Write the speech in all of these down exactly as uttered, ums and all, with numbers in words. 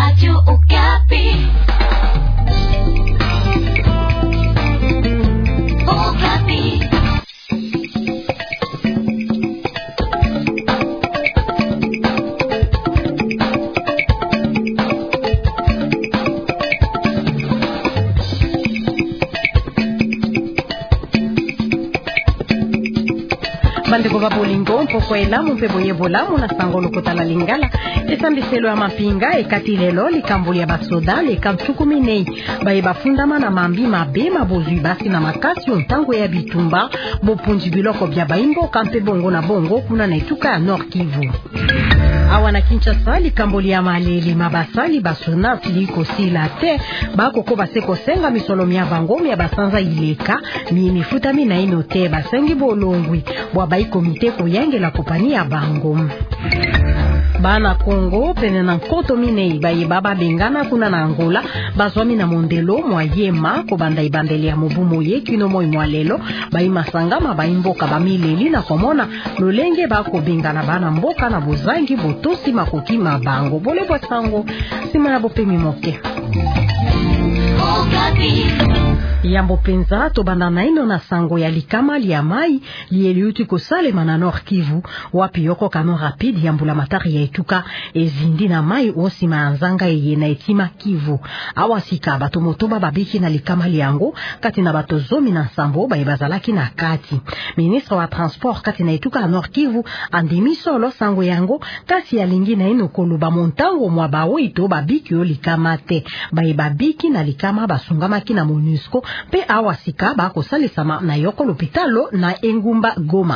Radio Okapi. Okapi. Bandeko ba bolingo mpoko elamu mpe boyebola muna sango lokotala lingala esambiselo ya mapinga ekati lelo likambo ya basoda leka ntukumi nei baye bafundama na mambi mabe mabozwi basi na makasi ontango ya bitumba bopunji biloko bya baimboka mpe bongo na bongo kuna na etuka ya Nord Kivu. Awa na Kinshasa likambo ya maleli mabasali basona liko sila te bakoko baseko senga misolomi ya bango ya basanza ileka mi mifuta mina ino te basengi bolongwi bwa bai komite koyangela kompani ya bango. Bana Kongo pene na nkoto minei baye baba bengana kuna na Angola bazwami na mondelo mwayema ko banda ibandeli ya mobumo ye kino moy mwalelo bayi masangama bayimboka bamileli na komona lolenge bako bengana bana mboka na bozangi botosi makoki mabango bole bwa sango sima na bopemi moke. Yambo penza to bandana ino na sango ya likama liya mai lieliuti kosalema na Nord Kivu wapi yoko kano rapide yambula matari ya etuka ezindi na mai osi maanzanga ye na etima Kivu awasika bato motoba babiki na likama liyango kati na bato zomi na sambo baye bazalaki na kati. Ministre wa transport kati na etuka Nord Kivu andimi solo sango yango kasi ya lingi na ino koluba montango mwa bawo ito babiki yo likama te baye babiki na likama basungamaki na MONUSCO pe awasika bako salisama na yoko lopitalo na engumba Goma.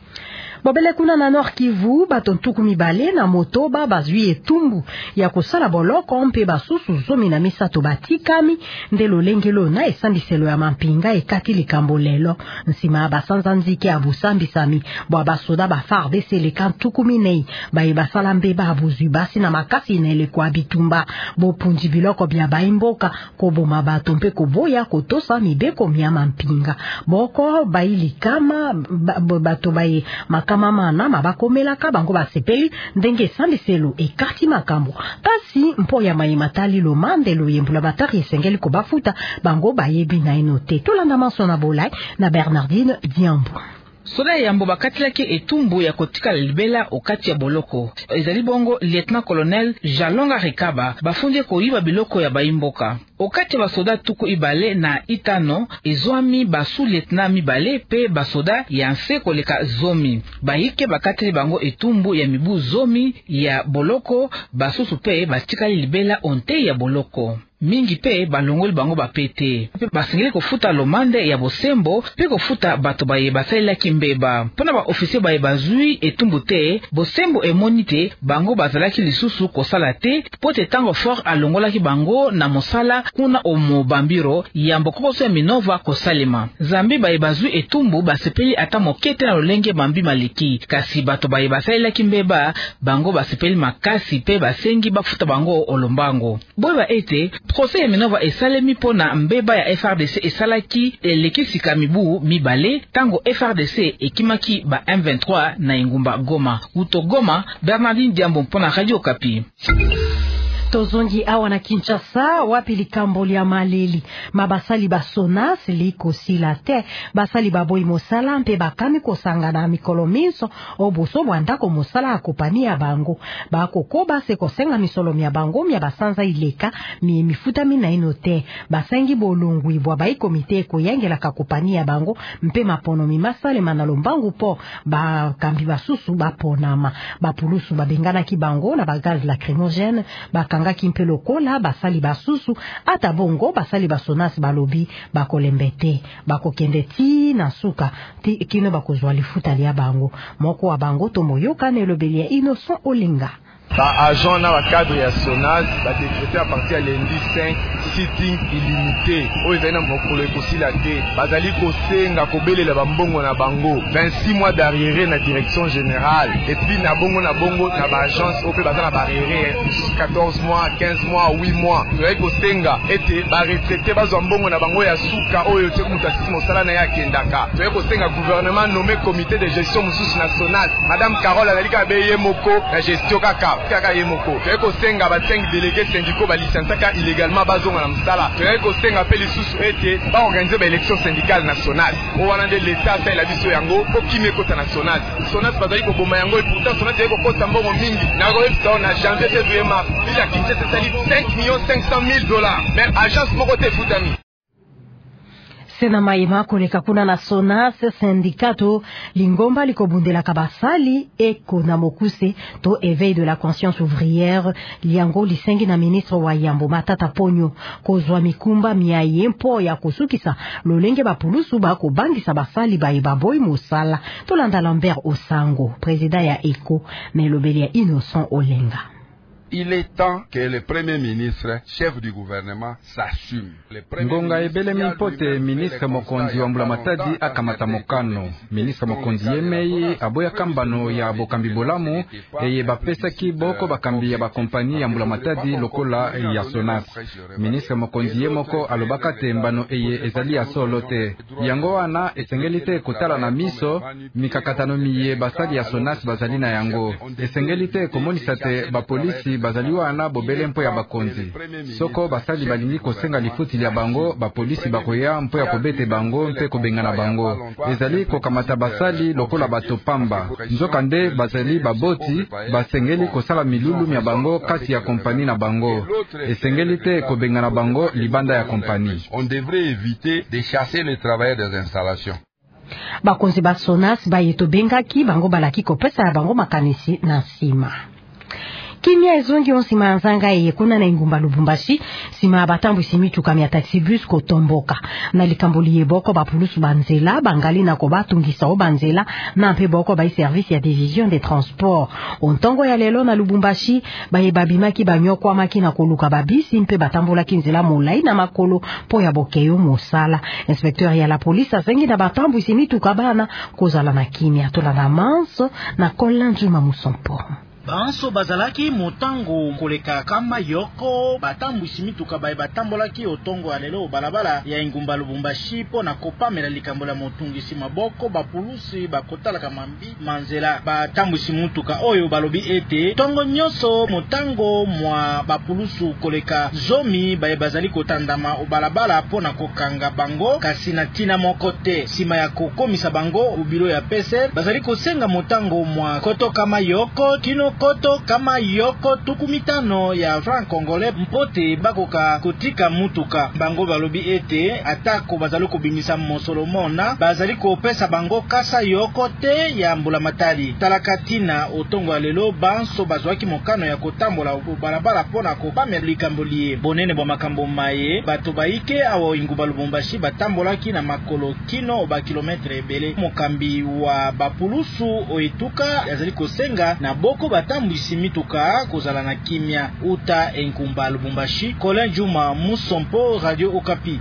Bobele kuna na Nord Kivu batontuku mibale na motoba bazwi etumbu ya kosala boloko mpe basusu zomi na misato batikami ndelo lengelo na esambiselo ya mampinga ekati likambo lelo nsima basanza nzike abusambisami bwa basoda ba F A R D C leka ntuku minei baye basala mbeba abuzwi basi na makasi na elekwa bitumba bopunji biloko bya baimboka koboma bato mpe koboya kotosa mibeko mya mampinga boko baili kama bato baye kama mana mabakomela ka bango basepeli ndenge sambiselo ekati makambo kasi mpo ya mayimatali lo mandelo yembula batari esengeli ko bafuta bango bayebi na inote tolanda maso na bolai na Bernardine Diambo. Soda yambo bakatilaki etumbu ya kotika libela okati ya boloko. Ezali bongo lieutenant colonel Jalonga Rekaba bafunde koyiba biloko ya baimboka. Okati basoda tuku ibale na itano ezwami basu lieutenant mibale pe basoda ya nse koleka zomi. Bayike bakatili bango etumbu ya mibu zomi ya boloko basusu pe batikali libela onte ya boloko. Mingi pe balongoli bango bapete pe basengeli kofuta lomande ya bosembo pe kofuta bato baye basalela kimbeba pona ba ofisier baye bazui etumbu te bosembo emonite bango bazalaki lisusu kosala te pote tango fort alongolaki bango na mosala kuna omo bambiro yambo kokoso ya minova kosalema zambi baye bazui etumbu basepeli ata mokete na lolenge mambi maliki kasi bato baye basalela kimbeba bango basepeli makasi pe basengi bafuta bango olombango boyeba ete procès ya minova esalemi pona mbeba ya F R D C esalaki elekisika mibu mibale tango F R D C ekimaki ba M vingt-trois na engumba Goma. Uto Goma, Bernardine Diambo pona Radio Okapi. Tozongi awa na Kinshasa wapi likambo ya maleli mabasali basona liko sila te basali baboyi mosala mpe bakami kosanga na mikolo minso obuso bwanda ko mosala akopani ya bango bakokoba se kosenga misolomi ya bango mya basanza ileka mi mifuta mina ino te basengi bolongwi bwa bai komite koyangela ka kopani ya bango mpe mapono mi masale manalombangu po ba kambi basusu baponama bapulusu babengana ki bango na bagaz lacrymogène baka ngaki mpe lokola basali basusu ata bongo basali basonas balobi bakolembete bakokende ti na suka ti kino bakozwa lifuta lia bango moko wa bango tomoyoka ne lobeli ya Innocent Olinga. Ba agent na ba cadre ya SONAS ba décréter à partir à lundi cinq sitting illimité o ezana mokolo ekosila te bazali kosenga kobelela bambongo na bango vingt-six mois d'arriéré na direction générale et puis na bongo na bongo na ba agence o pe bazana ba arriéré quatorze mois quinze mois huit mois ezali kosenga ete ba retraité bazwa mbongo na bango ya suka oyo te mutasisi mosala na ya kendaka ezali kosenga gouvernement nommé comité de gestion mususu na SONAS madame Carole alika beye moko na gestion kaka kaka yemoko to ko senga ba cinq délégués syndicaux ba licenciaka illégalement bazonga na msala to ko senga pe lisusu ete ba organiser ba élection syndicale nationale o wana de l'état ça la biso yango po kimé kota nationale Sonas bazali ko boma yango et pourtant Sonas yeko kota mbongo mingi na ko esta na janvier février mars il a quitté cette salle cinq millions cinq cent mille dollars mais agence moko te futami Sena maima koleka kuna na Sonas syndicato lingomba likobundela kabasali eko na mokuse to éveil de la conscience ouvrière liango lisengi na ministre wa Yambo Matata Ponyo kozwa mikumba mia yempo ya kusukisa lolenge bapulusu ba kobangisa basali ba ibaboy mosala to landa Lambert Osango président ya Eko melobeli ya Innocent Olenga. Il est temps que le Premier ministre, chef du gouvernement, s'assume. Ngonga ebele mipote ministre mokonzi wa Mbulamatadi akamata mokano. Ministre mokonzi yemeye aboya kambano ya bokambi bolamu eye bapesa ki boko bakambi ya bakompani ya Mbulamatadi lokola ya Sonas. Ministre mokonzi yemoko alobaka tembano eye ezali ya solo te. Yango wana esengeli te kotala na miso mikakatano miye basali ya Sonas bazali na yango. Esengeli te komonisa te bapolisi bazali wana bobele mpo ya bakonzi. Soko basali balingi kosenga lifuti ya bango, bapolisi bakoya mpo ya kobete bango mpe kobengana bango. Ezali kokamata basali lokola bato pamba. Nzoka nde bazali baboti, basengeli kosala milulu ya bango kasi ya kompani na bango. Esengeli te kobengana bango libanda ya kompani. On devrait éviter de chasser les travailleurs des installations. Bakonzi ba Sonas bayeto bengaki bango balaki kopesa ya bango makanisi na sima. Kimia ezongi onsima ya nzanga eye kuna na Ingumba Lubumbashi sima batambu simituka mia taxibus kotomboka na likamboli yeboko bapulusu banzela bangali na kobatungisa o banzela na mpe boko ba service ya division des transports ontongo ya lelo na Lubumbashi baye babimaki banyokwa maki na koluka babisi mpe batambola kinzela molai na makolo po ya bokeyo mosala. Inspecteur ya la police asengi na batambu simituka bana kozala na kimia tola na manso na Kolanjuma Musompo. Banso bazalaki motango koleka kama yoko batambu simituka baye batambolaki otongo alelo balabala ya Ingumba Lubumbashi po na kopamela likambola motungisi maboko bapulusi bakotala kamambi manzela batambu simituka oyo balobi ete tongo nyoso motango mwa bapulusu koleka zomi baye bazali kotandama obalabala po na kokanga bango kasi na tina mokote sima ya kokomisa bango ubilo ya P S R bazali kosenga motango mwa koto kama yoko kino koto kama yoko tukumitano ya franc congolais mpote bakoka kotika mutuka bango balobi ete atako bazali kobimisa mosolo mona bazali kopesa bango kasa yoko te ya Mbulamatadi talakatina otongo lelo banso bazwaki mokano ya kotambola barabara pona kobamela likambolie bonene bwa makambo maye bato baike awo Ingumba Lubumbashi batambolaki na makolo kino ba kilometre ebele mokambi wa bapulusu oituka azali kosenga na boko batambuisi mituka kozala na kimia uta Ingumba Lubumbashi. Kolanjuma Musompo, Radio Okapi.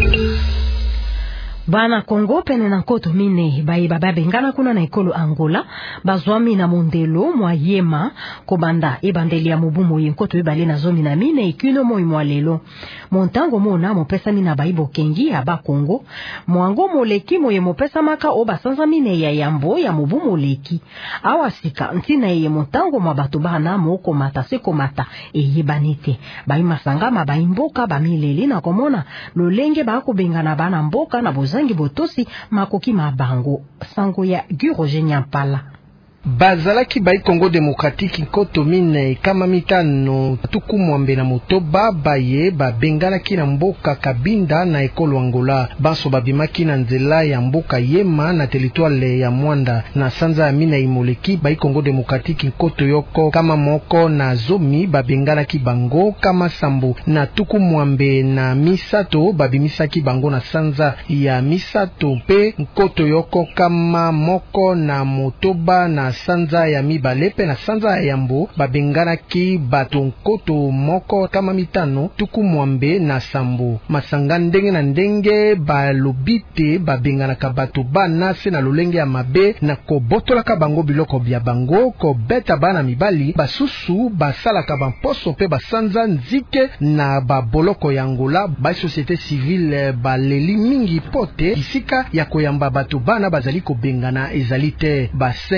Bana Kongo pene na koto mine baye baba bengana kuna na ekolo Angola bazwami na mondelo mwa yema kobanda ebandeli ya mubumo yenkoto ebale na zomi na mine ikino moi mwa lelo montango mona mopesa mina baibo kengi ya ba Kongo mwango moleki moye mopesa maka oba sanza mine ya yambo ya mubumo leki awasika ntina ye montango mwa bato bana moko mata seko mata eye banite bayi masanga mabayi mboka bamileli na komona lolenge ba ko bengana bana mboka na boza zangi botosi makoki mabango sango ya Guroje Nyampala. Bazalaki bai Congo Démocratique nkoto mine kama mitano tuku mwambe na motoba baye babenganaki na mboka Kabinda na ekolo Angola banso babimaki na nzela ya mboka Yema na territoire ya Mwanda na sanza ya mina imoleki bai Congo Démocratique nkoto yoko kama moko na zomi babenganaki bango kama sambo na tuku mwambe na misato babimisaki bango na sanza ya misato pe nkoto yoko kama moko na motoba na sanza ya mibale pe na sanza ya yambo babenganaki bato nkoto moko kama mitano tuku mwambe na sambo masanga ndenge na ndenge balobite babenganaka bato bana se na lolenge ya mabe na kobotolaka bango biloko bya bango kobeta bana mibali basusu basalaka bamposo pe basanza nzike na baboloko ya Angola ba société civile baleli mingi pote isika ya koyamba bato bana bazali kobengana ezali te basengi na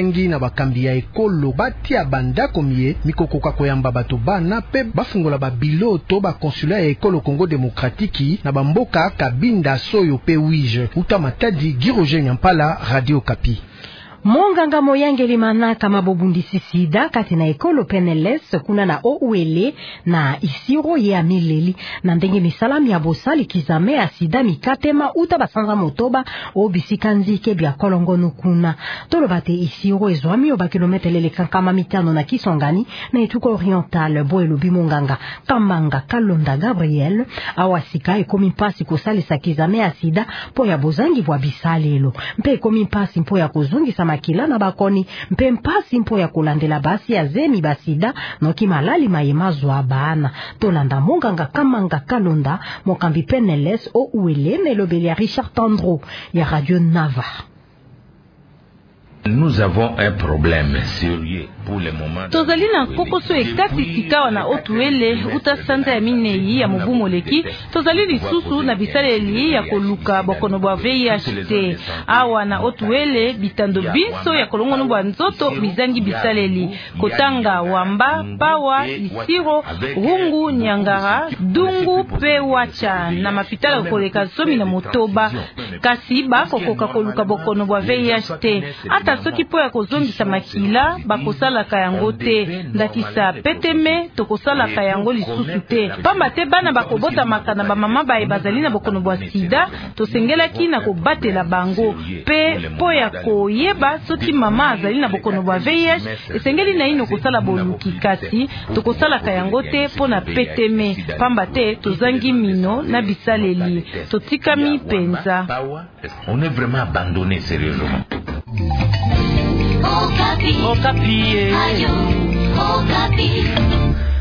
bakambi ya ekolo batia bandako mie mikokoka koyamba bato bana pe bafungola babiloto ba consulat ya ekolo Congo Demokratiki na bamboka Kabinda Soyo pe Wige. Uta Matadi, Giroje Nyampala, Radio Kapi. Monganga Moyangeli Manaka mabobundisi sida kati na ekolo P N L S kuna na O U L na isiro ya mileli na ndenge misalami ya bosali kizame ya sida mikatema uta basanza motoba o bisikanzike bya kolongono kuna tolo bate isiro ezwami oba kilometre lele kankama mitano na Kisongani na etuko oriental boelo bimonganga Kamanga Kalonda Gabriel awasika ekomi mpasi kosali sa kizame ya sida po ya bozangi bwa bisalelo mpe ekomi mpasi mpo ya kozungisa makila na bakoni mpe mpasi mpo ya kulandela basi ya zemi basida noki malali mayemazwa bana tolanda monganga Kamanga Kalonda mokambi P N L S O U L na lobeli ya Richard Tandro ya Radio Nava. Nous avons un problème sérieux pour le moment. Tozali na kokoso ekati sikawa na otuele utasanta ya minei ya mobumoleki tozali lisusu na bisaleli ya koluka bokono bwa V I H T awa na otuele bitando biso ya kolongono bwa nzoto bizangi bisaleli kotanga wamba pawa isiro rungu nyangara dungu pe wacha na mapitala koleka zomi na motoba kasi bakokoka koluka bokono bwa V I H T ata soki po ya kozongisa makila bakosala kayango te ndakisa peteme tokosala kayango lisusu te pamba te bana bakobota makana ba mama bae bazali na bokono bwa sida tosengelaki na kobatela bango pe po ya koyeba soki mama azali na bokono bwa V I H esengeli na ino kosala boluki kasi tokosala kayango te po na peteme pamba te tozangi mino na bisaleli totikami penza. On est vraiment abandonné sérieusement. Okapi. Okapi. Ayo, Okapi.